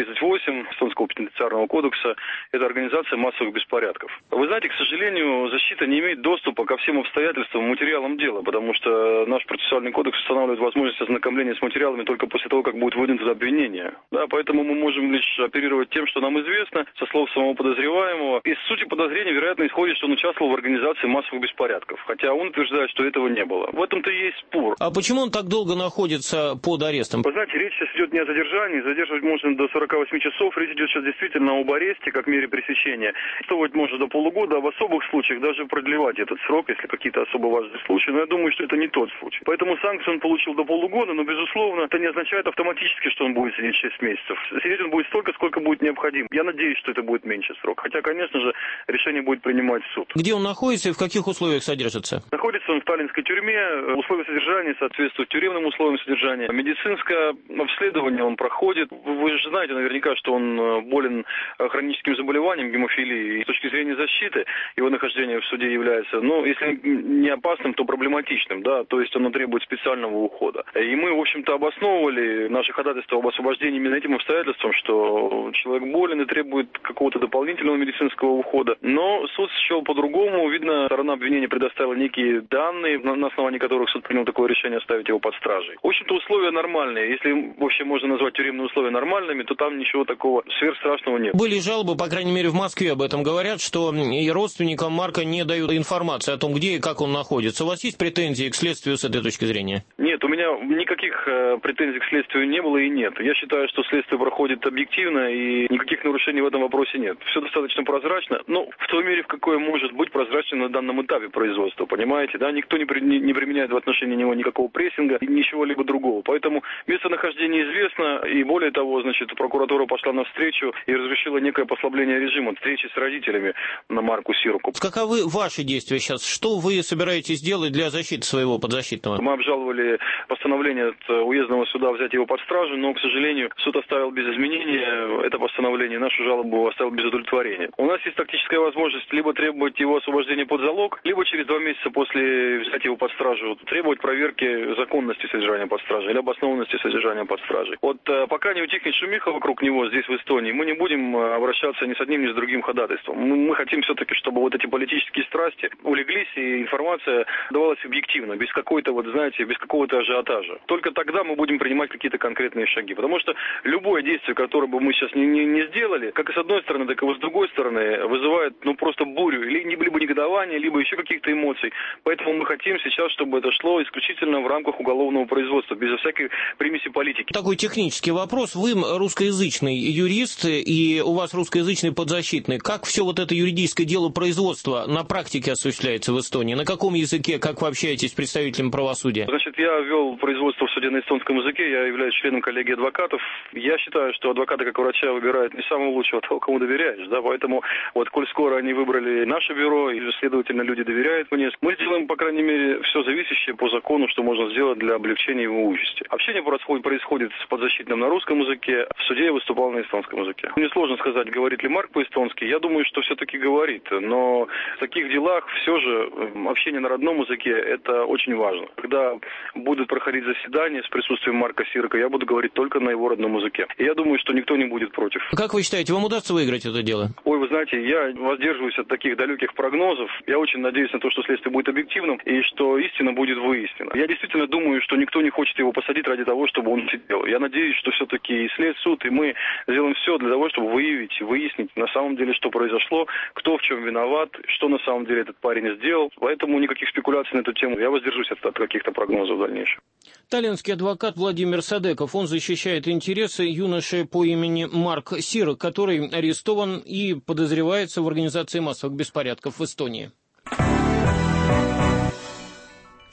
238 Эстонского пенитенциарного кодекса. Это организация массовых беспорядков. Вы знаете, к сожалению, защита не имеет доступа ко всем обстоятельствам, материалам дела, потому что наш процессуальный кодекс устанавливает возможность ознакомления с материалами только после того, как будет выдвинуто обвинение. Да, поэтому мы можем лишь оперировать тем, что нам известно, со слов самого подозреваемого. Из сути подозрения, вероятно, исходит, что он участвовал в организации массовых беспорядков, хотя он утверждает, что этого не было. В этом-то и есть спор. А почему он так долго находится под арестом? Вы знаете, речь сейчас идет не о задержании, задерживать можно до 48 часов, речь идет сейчас действительно об аресте, как мере пресечения. Арестовывать можно до полугода, а в особых случаях даже продлевать этот срок, если какие-то особо важные случаи. Но я думаю, что это не тот случай. Поэтому санкцию он получил до полугода, но, безусловно, это не означает автоматически, что он будет сидеть 6 месяцев. Сидеть он будет столько, сколько будет необходимо. Я надеюсь, что это будет меньше срок. Хотя, конечно же, решение будет принимать суд. Где он находится и в каких условиях содержится? Находится он в Таллинской тюрьме. Условия содержания соответствуют тюремным условиям содержания. Медицинское обследование он проходит. Вы же знаете наверняка, что он болен хроническим заболеванием, гемофилией. С точки зрения защиты его нахождение в суде является, если не опасным, то проблематичным, да, то есть оно требует специального ухода. И мы, в общем-то, обосновывали наше ходатайство об освобождении именно этим обстоятельством, что человек болен и требует какого-то дополнительного медицинского ухода. Но суд счел по-другому. Видно, сторона обвинения предоставила некие данные, на основании которых суд принял такое решение оставить его под стражей. В общем-то, условия нормальные. Если вообще можно назвать тюремные условия нормальными, то там ничего такого сверхстрашного нет. Были жалобы, по крайней мере, в Москве об этом говорят, что и родственникам Марка не дают информации о том, где и как он находится. У вас есть претензии к следствию с этой точки зрения? Нет, у меня никаких претензий к следствию не было и нет. Я считаю, что следствие проходит объективно и никаких нарушений в этом вопросе нет. Все достаточно прозрачно, в той мере, в какой может быть прозрачно на данном этапе производства, понимаете, да? Никто не применяет в отношении него никакого прессинга и ничего-либо другого. Поэтому местонахождение известно, и более того, прокуратура пошла навстречу и разрешила некое послабление режима встречи с родителями на Марку Сырыку. Каковы ваши действия сейчас? Что вы собираетесь делать для защиты своего подзащитного? Мы обжаловали постановление от уездного суда взять его под стражу, но, к сожалению, суд оставил без изменения это постановление, нашу жалобу оставил без удовлетворения. У нас есть тактическая возможность либо требовать его освобождения под залог, либо через 2 месяца после взять его под стражу требовать проверки законности содержания под стражей или обоснованности содержания под стражей. Пока не утихнет шумиха вокруг него здесь, в Эстонии, мы не будем обращаться ни с одним, ни с другим ходатайством. Мы хотим все-таки, чтобы эти политические страсти улеглись и информация давалась объективно, без без какого-то ажиотажа. Только тогда мы будем принимать какие-то конкретные шаги. Потому что любое действие, которое бы мы сейчас не сделали, как и с одной стороны, так и с другой стороны, вызывает просто бурю, либо негодование, либо еще каких-то эмоций. Поэтому мы хотим сейчас, чтобы это шло исключительно в рамках уголовного производства, безо всякой примеси политики. Такой технический вопрос. Вы русскоязычный юрист, и у вас русскоязычный подзащитный. Как все это юридическое дело производства на практике осуществляется в Эстонии? На каком языке? Как вы общаетесь с представителями правосудия? Я вел производство в суде на эстонском языке, я являюсь членом коллегии адвокатов. Я считаю, что адвокаты, как врача, выбирают не самого лучшего, того, кому доверяешь. Да? Поэтому, коль скоро они выбрали наше бюро, и, следовательно, люди доверяют мне, мы сделаем, по крайней мере, все зависящее по закону, что можно сделать для облегчения его участи. Общение происходит с подзащитным на русском языке, в суде я выступал на эстонском языке. Мне сложно сказать, говорит ли Марк по-эстонски. Я думаю, что все-таки говорит, но в таких делах все же общение на родном языке – это очень важно. Когда будут проходить заседания с присутствием Марка Сырыка, я буду говорить только на его родном языке. И я думаю, что никто не будет против. Как вы считаете, вам удастся выиграть это дело? Вы знаете, я воздерживаюсь от таких далеких прогнозов. Я очень надеюсь на то, что следствие будет объективным и что истина будет выяснена. Я действительно думаю, что никто не хочет его посадить ради того, чтобы он сидел. Я надеюсь, что все-таки и суд, и мы сделаем все для того, чтобы выяснить на самом деле, что произошло, кто в чем виноват, что на самом деле этот парень сделал. Поэтому никаких спекуляций на эту тему. Я воздержусь от каких-то прогнозов в дальнейшем. Таллинский адвокат Владимир Садеков. Он защищает интересы юноши по имени Марк Сырык, который арестован и подозревается в организации массовых беспорядков в Эстонии.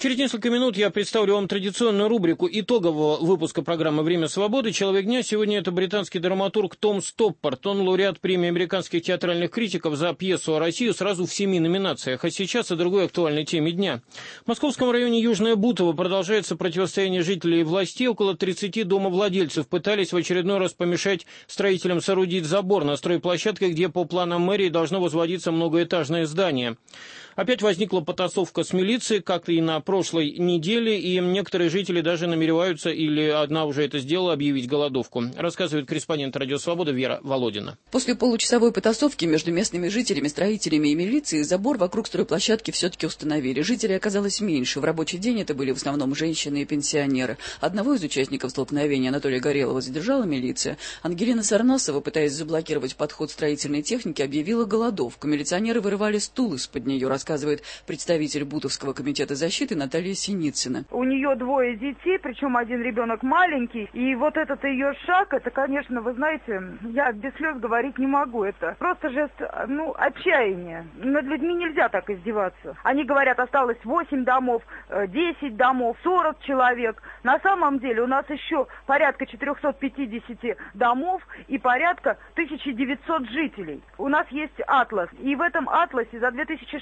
Через несколько минут я представлю вам традиционную рубрику итогового выпуска программы «Время свободы». Человек дня сегодня это британский драматург Том Стоппарт. Он лауреат премии американских театральных критиков за пьесу о России сразу в 7 номинациях. А сейчас о другой актуальной теме дня. В московском районе Южное Бутово продолжается противостояние жителей и властей. Около 30 домовладельцев пытались в очередной раз помешать строителям соорудить забор на стройплощадке, где по планам мэрии должно возводиться многоэтажное здание. Опять возникла потасовка с милицией, как и на прошлой неделе, и некоторые жители даже намереваются, или одна уже это сделала, объявить голодовку. Рассказывает корреспондент «Радио Свобода» Вера Володина. После получасовой потасовки между местными жителями, строителями и милицией забор вокруг стройплощадки все-таки установили. Жителей оказалось меньше. В рабочий день это были в основном женщины и пенсионеры. Одного из участников столкновения, Анатолия Горелова, задержала милиция. Ангелина Сарносова, пытаясь заблокировать подход строительной техники, объявила голодовку. Милиционеры вырывали стул из-под нее, рассказывает представитель Бутовского комитета защиты Наталья Синицына. У нее 2 детей, причем один ребенок маленький. И вот этот ее шаг, это, конечно, вы знаете, я без слез говорить не могу. Это просто жест, отчаяния. Над людьми нельзя так издеваться. Они говорят, осталось 8 домов, 10 домов, 40 человек. На самом деле у нас еще порядка 450 домов и порядка 1900 жителей. У нас есть атлас. И в этом атласе за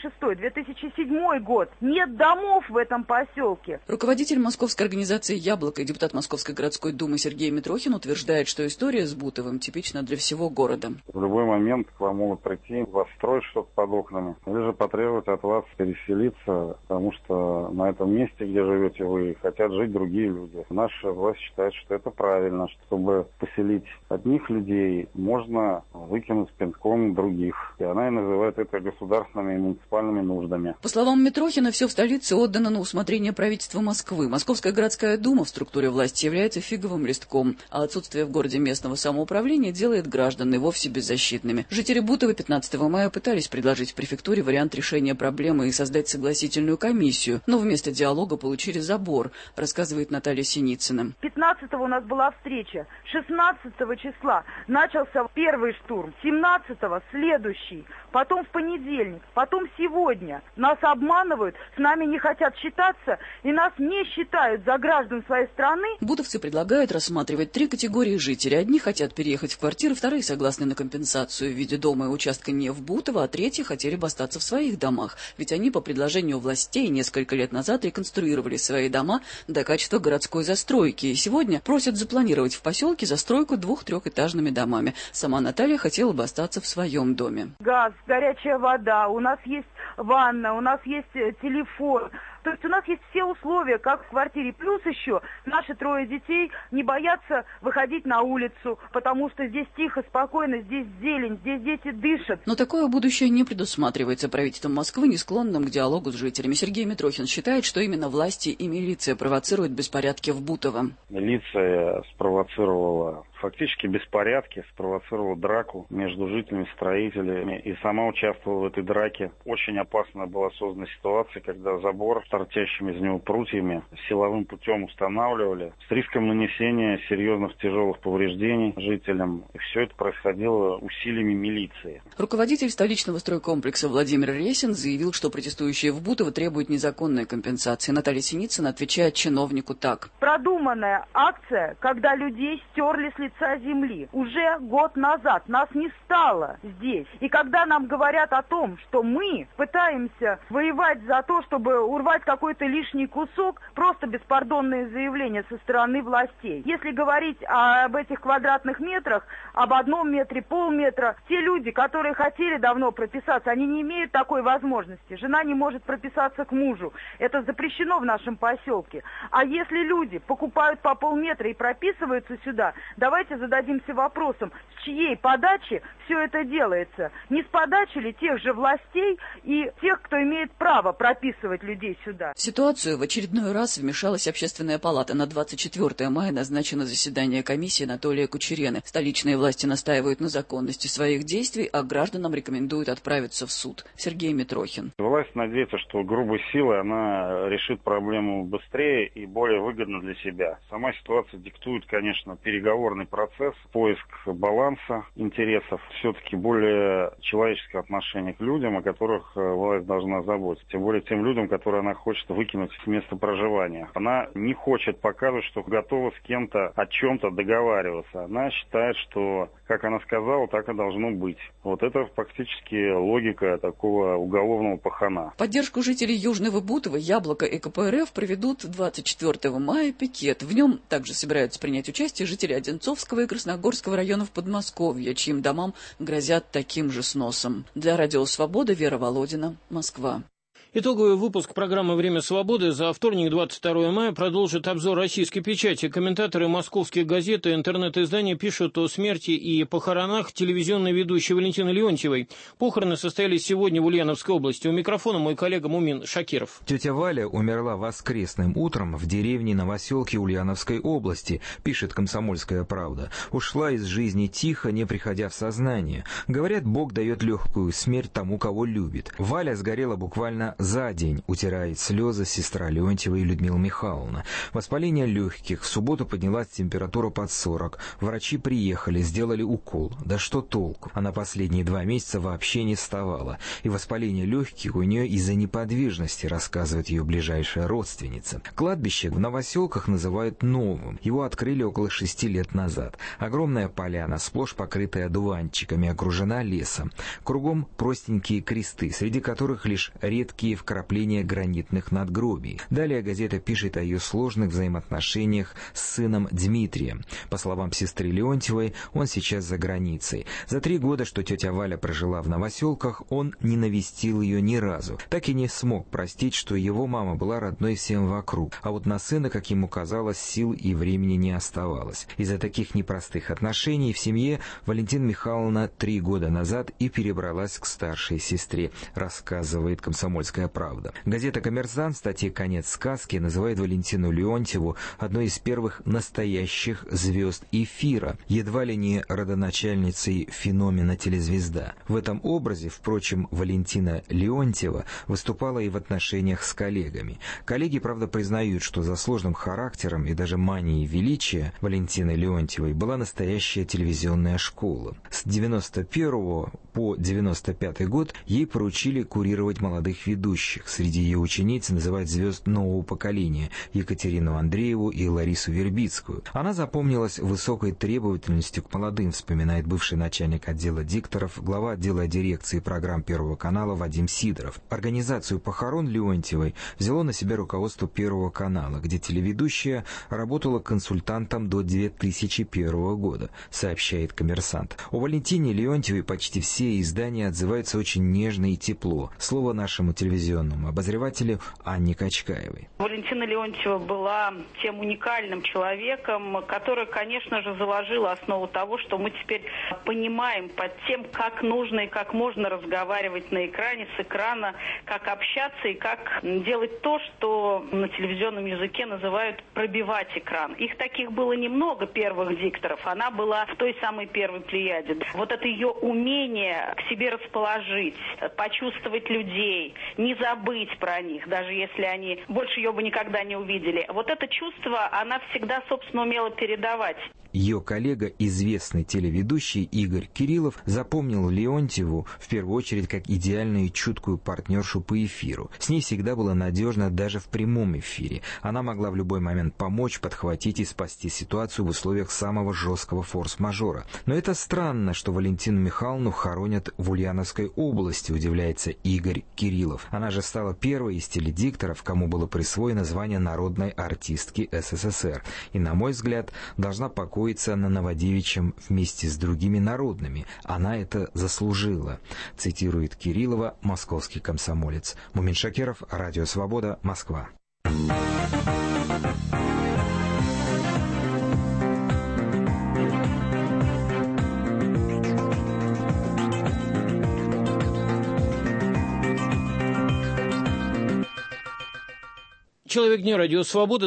2006-2007 год нет домов в этом поселке. Руководитель московской организации «Яблоко» и депутат Московской городской думы Сергей Митрохин утверждает, что история с Бутовым типична для всего города. В любой момент к вам могут прийти, вас строить что-то под окнами, или же потребовать от вас переселиться, потому что на этом месте, где живете вы, хотят жить другие люди. Наша власть считает, что это правильно, чтобы поселить одних людей, можно выкинуть пинком других. И она и называет это государственными и муниципальными нуждами. По словам Митрохина, все в столице отдано на усмотрение правительства Москвы. Московская городская дума в структуре власти является фиговым листком, а отсутствие в городе местного самоуправления делает граждан и вовсе беззащитными. Жители Бутова 15 мая пытались предложить в префектуре вариант решения проблемы и создать согласительную комиссию, но вместо диалога получили забор, рассказывает Наталья Синицына. 15-го у нас была встреча, 16 числа начался первый штурм, 17-го следующий, потом в понедельник, потом сегодня. Нас обманывают, с нами не хотят считаться и нас не считают за граждан своей страны. Бутовцы предлагают рассматривать 3 категории жителей. Одни хотят переехать в квартиры, вторые согласны на компенсацию в виде дома и участка не в Бутово, а третьи хотели бы остаться в своих домах. Ведь они по предложению властей несколько лет назад реконструировали свои дома до качества городской застройки. И сегодня просят запланировать в поселке застройку 2-3-этажными домами. Сама Наталья хотела бы остаться в своем доме. Газ, горячая вода, у нас есть ванна, у нас есть телефон. То есть у нас есть все условия, как в квартире. Плюс еще наши 3 детей не боятся выходить на улицу, потому что здесь тихо, спокойно, здесь зелень, здесь дети дышат. Но такое будущее не предусматривается правительством Москвы, не склонным к диалогу с жителями. Сергей Митрохин считает, что именно власти и милиция провоцируют беспорядки в Бутово. Милиция спровоцировала фактически беспорядки, спровоцировала драку между жителями, строителями и сама участвовала в этой драке. Очень опасная была создана ситуация, когда забор с торчащими из него прутьями силовым путем устанавливали с риском нанесения серьезных тяжелых повреждений жителям. И все это происходило усилиями милиции. Руководитель столичного стройкомплекса Владимир Ресин заявил, что протестующие в Бутово требуют незаконной компенсации. Наталья Синицына отвечает чиновнику так. Продуманная акция, когда людей стерли с лица земли. Уже год назад нас не стало здесь. И когда нам говорят о том, что мы пытаемся воевать за то, чтобы урвать какой-то лишний кусок, просто беспардонные заявления со стороны властей. Если говорить об этих квадратных метрах, об 1 метре, полметра, те люди, которые хотели давно прописаться, они не имеют такой возможности. Жена не может прописаться к мужу. Это запрещено в нашем поселке. А если люди покупают по полметра и прописываются сюда, давайте зададимся вопросом, с чьей подачи все это делается. Не с подачи ли тех же властей и тех, кто имеет право прописывать людей сюда. В ситуацию в очередной раз вмешалась Общественная палата. На 24 мая назначено заседание комиссии Анатолия Кучерены. Столичные власти настаивают на законности своих действий, а гражданам рекомендуют отправиться в суд. Сергей Митрохин. Власть надеется, что грубой силой она решит проблему быстрее и более выгодно для себя. Сама ситуация диктует, конечно, переговорный процесс, поиск баланса интересов, все-таки более человеческое отношение к людям, о которых власть должна заботиться. Тем более тем людям, которые она хочет выкинуть с места проживания. Она не хочет показывать, что готова с кем-то о чем-то договариваться. Она считает, что, как она сказала, так и должно быть. Вот это фактически логика такого уголовного пахана. В поддержку жителей Южного Бутова Яблоко и КПРФ проведут 24 мая пикет. В нем также собираются принять участие жители Одинцовского и Красногорского районов Подмосковья, чьим домам грозят таким же сносом. Для Радио Свобода Вера Володина, Москва. Итоговый выпуск программы «Время свободы» за вторник, 22 мая, продолжит обзор российской печати. Комментаторы московских газет и интернет-изданий пишут о смерти и похоронах телевизионной ведущей Валентины Леонтьевой. Похороны состоялись сегодня в Ульяновской области. У микрофона мой коллега Мумин Шакиров. Тетя Валя умерла воскресным утром в деревне Новоселки Ульяновской области, пишет «Комсомольская правда». Ушла из жизни тихо, не приходя в сознание. Говорят, Бог дает легкую смерть тому, кого любит. Валя сгорела буквально за день, утирает слезы сестра Леонтьевой Людмила Михайловна. Воспаление легких, в субботу поднялась температура под 40. Врачи приехали, сделали укол. Да что толку? Она последние 2 месяца вообще не вставала. И воспаление легких у нее из-за неподвижности, рассказывает ее ближайшая родственница. Кладбище в Новоселках называют новым. Его открыли около 6 лет назад. Огромная поляна, сплошь покрытая одуванчиками, окружена лесом. Кругом простенькие кресты, среди которых лишь редкие вкрапления гранитных надгробий. Далее газета пишет о ее сложных взаимоотношениях с сыном Дмитрием. По словам сестры Леонтьевой, он сейчас за границей. За 3 года, что тетя Валя прожила в Новоселках, он не навестил ее ни разу. Так и не смог простить, что его мама была родной всем вокруг. А вот на сына, как ему казалось, сил и времени не оставалось. Из-за таких непростых отношений в семье Валентина Михайловна 3 года назад и перебралась к старшей сестре, рассказывает «Комсомольская правда». Газета «Коммерсант» в статье «Конец сказки» называет Валентину Леонтьеву одной из первых настоящих звезд эфира, едва ли не родоначальницей феномена телезвезда. В этом образе, впрочем, Валентина Леонтьева выступала и в отношениях с коллегами. Коллеги, правда, признают, что за сложным характером и даже манией величия Валентины Леонтьевой была настоящая телевизионная школа. С 91 по 95 год ей поручили курировать молодых ведущих. Среди ее учениц называют звезд нового поколения Екатерину Андрееву и Ларису Вербицкую. Она запомнилась высокой требовательностью к молодым, вспоминает бывший начальник отдела дикторов, глава отдела дирекции программ Первого канала Вадим Сидоров. Организацию похорон Леонтьевой взяло на себя руководство Первого канала, где телеведущая работала консультантом до 2001 года, сообщает «Коммерсант». О Валентине Леонтьевой почти все издания отзываются очень нежно и тепло. Слово нашему телевизионному обозревателю Анне Качкаевой. Валентина Леонтьева была тем уникальным человеком, который, конечно же, заложил основу того, что мы теперь понимаем под тем, как нужно и как можно разговаривать на экране, с экрана, как общаться и как делать то, что на телевизионном языке называют пробивать экран. Их таких было немного, первых дикторов. Она была в той самой первой плеяде. Вот это ее умение к себе расположить, почувствовать людей, не забыть про них, даже если они больше ее бы никогда не увидели. Вот это чувство она всегда, собственно, умела передавать. Ее коллега, известный телеведущий Игорь Кириллов, запомнил Леонтьеву в первую очередь как идеальную и чуткую партнершу по эфиру. С ней всегда было надежно даже в прямом эфире. Она могла в любой момент помочь, подхватить и спасти ситуацию в условиях самого жесткого форс-мажора. Но это странно, что Валентину Михайловну хоронят в Ульяновской области, удивляется Игорь Кириллов. Она же стала первой из теледикторов, кому было присвоено звание народной артистки СССР. И, на мой взгляд, должна покоиться на Новодевичьем вместе с другими народными. Она это заслужила, цитирует Кириллова московский комсомолец. Мумин Шакиров, Радио Свобода, Москва. Человек дня радио «Свобода»,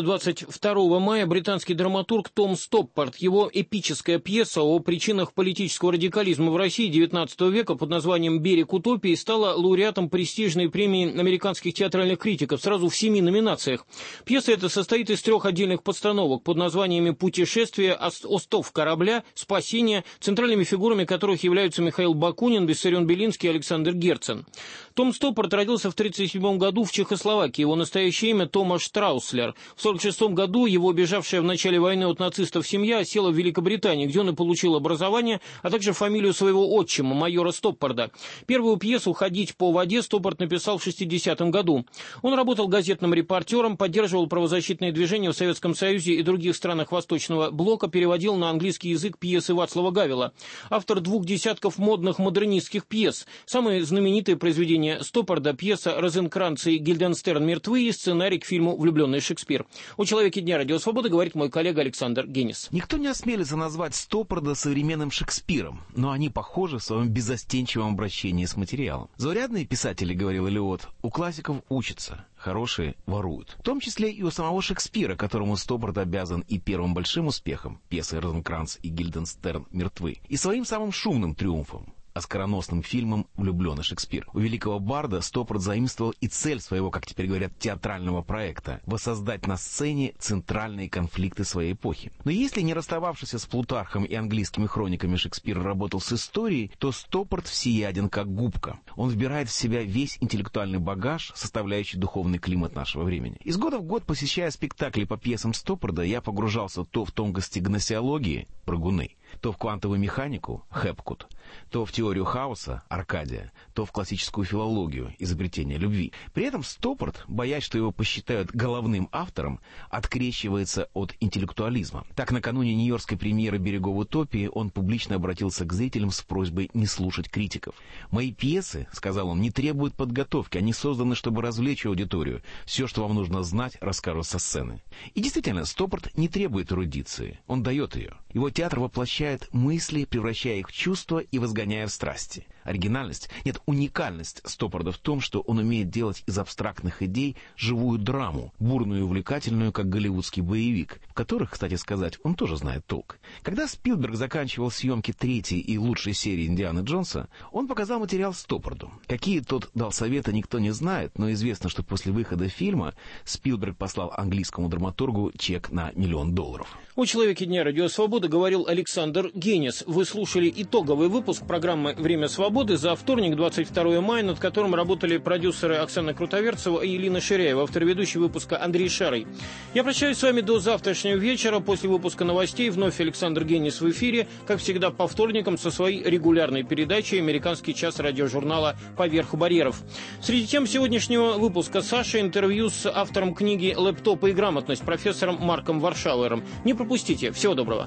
22 мая, британский драматург Том Стоппард. Его эпическая пьеса о причинах политического радикализма в России XIX века под названием «Берег утопии» стала лауреатом престижной премии американских театральных критиков сразу в 7 номинациях. Пьеса эта состоит из 3 отдельных постановок под названиями «Путешествие», «Остов корабля», «Спасение», центральными фигурами которых являются Михаил Бакунин, Виссарион Белинский и Александр Герцен. Том Стоппард родился в 1937 году в Чехословакии. Его настоящее имя Томаш Штрауслер. В 1946 году его убежавшая в начале войны от нацистов семья осела в Великобритании, где он и получил образование, а также фамилию своего отчима, майора Стоппарда. Первую пьесу «Ходить по воде» Стоппард написал в 1960 году. Он работал газетным репортером, поддерживал правозащитные движения в Советском Союзе и других странах Восточного блока, переводил на английский язык пьесы Вацлава Гавела. Автор 2 десятков модных модернистских пьес. Самые знаменитые произведения Стоппарда — пьеса «Розенкранц и Гильденстерн мертвы» и сценарий к фильму «Влюбленный Шекспир». О «Человеке дня радио Свобода» говорит мой коллега Александр Генис. Никто не осмелится назвать Стоппарда современным Шекспиром, но они похожи в своем беззастенчивом обращении с материалом. Заурядные писатели, говорил Элиот, у классиков учатся, хорошие воруют. В том числе и у самого Шекспира, которому Стоппард обязан и первым большим успехом, пьесой «Розенкранц и Гильденстерн мертвы», и своим самым шумным триумфом, оскароносным фильмом «Влюбленный Шекспир». У великого барда Стоппард заимствовал и цель своего, как теперь говорят, театрального проекта — воссоздать на сцене центральные конфликты своей эпохи. Но если не расстававшийся с Плутархом и английскими хрониками Шекспир работал с историей, то Стоппард всеяден как губка. Он вбирает в себя весь интеллектуальный багаж, составляющий духовный климат нашего времени. Из года в год, посещая спектакли по пьесам Стоппарда, я погружался то в тонкости гносеологии — прыгуны, то в квантовую механику — Хепкут, то в теорию хаоса — Аркадия, то в классическую филологию — изобретение любви. При этом Стоппард, боясь, что его посчитают головным автором, открещивается от интеллектуализма. Так, накануне нью-йоркской премьеры «Берегов утопии» он публично обратился к зрителям с просьбой не слушать критиков. «Мои пьесы, — сказал он, — не требуют подготовки, они созданы, чтобы развлечь аудиторию. Все, что вам нужно знать, расскажут со сцены». И действительно, Стоппард не требует эрудиции, он дает ее. Его театр воплощает мысли, превращая их в чувства и возгоняя в страсти. Оригинальность, нет, уникальность Стоппарда в том, что он умеет делать из абстрактных идей живую драму, бурную и увлекательную, как голливудский боевик, в которых, кстати сказать, он тоже знает толк. Когда Спилберг заканчивал съемки 3-й и лучшей серии «Индианы Джонса», он показал материал Стоппарду. Какие тот дал советы, никто не знает, но известно, что после выхода фильма Спилберг послал английскому драматургу чек на $1 миллион. О «Человеке дня радио Свобода» говорил Александр Генис. Вы слушали итоговый выпуск программы «Время свободы» за вторник, 22 мая, над которым работали продюсеры Оксана Крутоверцева и Елена Ширяева, автор ведущий выпуска Андрей Шарый. Я прощаюсь с вами до завтрашнего вечера. После выпуска новостей вновь Александр Генис в эфире, как всегда по вторникам, со своей регулярной передачей «Американский час» радиожурнала «Поверх барьеров». Среди тем сегодняшнего выпуска Саша интервью с автором книги «Лэптопы и грамотность» профессором Марком Варшауэром. Не пропустите. Всего доброго.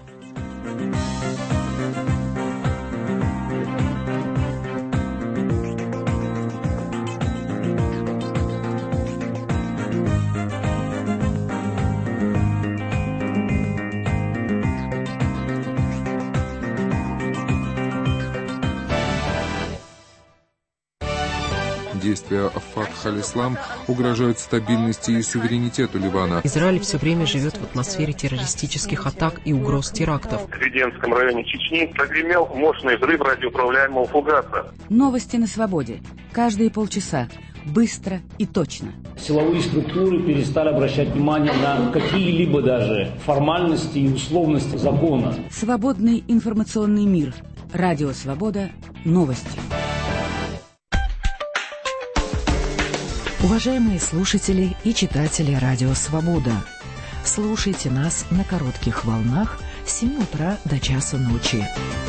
Действия Фатх аль-Ислам угрожают стабильности и суверенитету Ливана. Израиль все время живет в атмосфере террористических атак и угроз терактов. В Веденском районе Чечни прогремел мощный взрыв радиоуправляемого фугаса. Новости на свободе. Каждые полчаса. Быстро и точно. Силовые структуры перестали обращать внимание на какие-либо даже формальности и условности закона. Свободный информационный мир. Радио Свобода. Новости. Уважаемые слушатели и читатели Радио Свобода, слушайте нас на коротких волнах с 7 утра до часу ночи.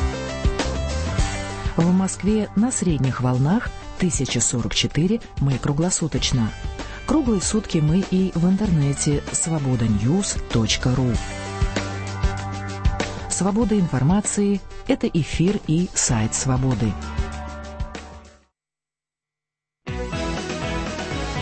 В Москве на средних волнах 1044 мы круглосуточно. Круглые сутки мы и в интернете svobodanews.ru. Свобода информации – это эфир и сайт Свободы.